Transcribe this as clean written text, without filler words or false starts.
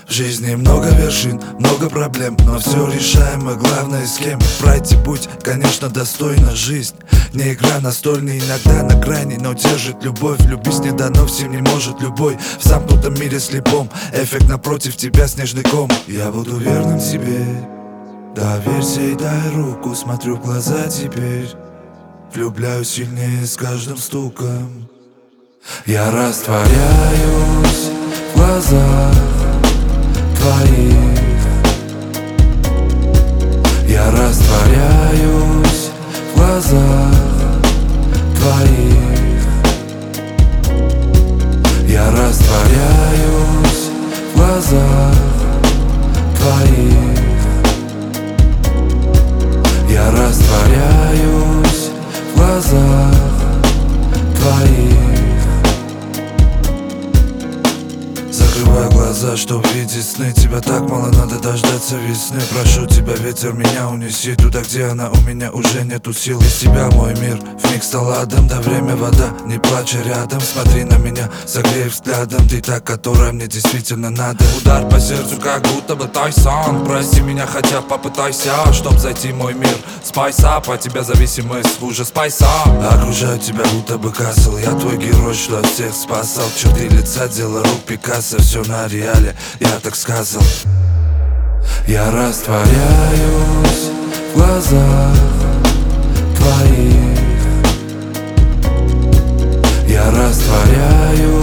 В жизни много вершин, много проблем, но все решаемо, главное с кем. Пройти путь, конечно, достойна жизнь. Не игра настольная, иногда на грани, но держит любовь. Любить не дано, всем не может любой. В замкнутом мире слепом, эффект напротив тебя снежный ком. Я буду верным тебе, доверься и дай руку. Смотрю в глаза теперь, влюбляюсь сильнее с каждым стуком. Я растворяюсь в глазах твоих. Я растворяюсь в глазах твоих. Я растворяюсь в глазах твоих. Я растворяюсь в глазах твоих. Закрываю глаза, чтоб видеть сны. Тебя так мало, надо дождаться весны. Прошу тебя, ветер, меня унеси туда, где она, у меня уже нету сил. Без тебя мой мир вмиг стал адом. Да время вода, не плачь рядом. Смотри на меня, согрей взглядом. Ты та, которая мне действительно надо. Удар по сердцу, как будто бы Тайсон. Прости меня, хотя попытайся, чтоб зайти в мой мир. Спайс ап, от тебя зависимость уже спайса. Окружаю тебя, будто бы касл. Я твой герой, что всех спасал. Черты лица, дело рук Пикассо. Все на реале, я так сказал. Я растворяюсь в глазах твоих. Я растворяюсь